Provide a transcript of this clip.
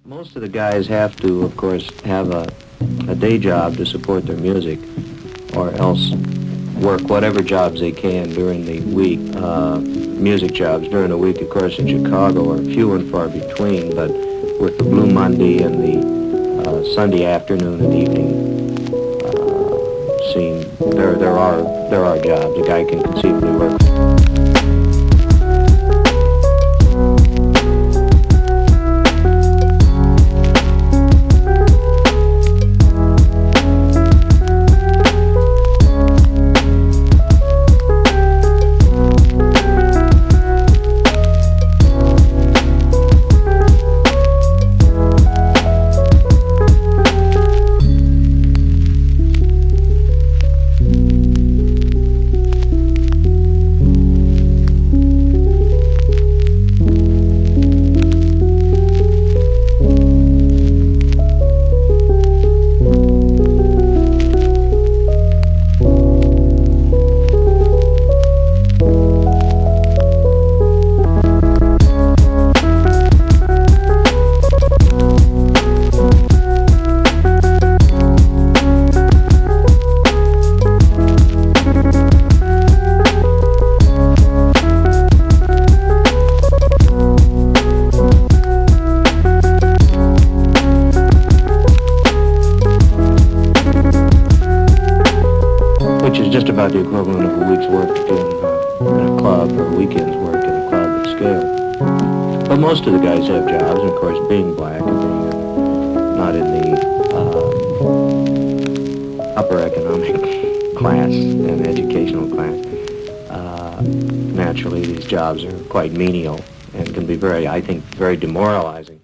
Most of the guys have to, of course, have a day job to support their music, or else work whatever jobs they can during the week. Music jobs during the week, of course, in Chicago are few and far between, but with the Blue Monday and the Sunday afternoon and evening scene, there are jobs. A guy can conceivably work. Which is just about the equivalent of a week's work in a club, or a weekend's work in a club at scale. But most of the guys have jobs, and of course, being black and being not in the upper economic class and educational class, naturally these jobs are quite menial and can be very, I think, very demoralizing.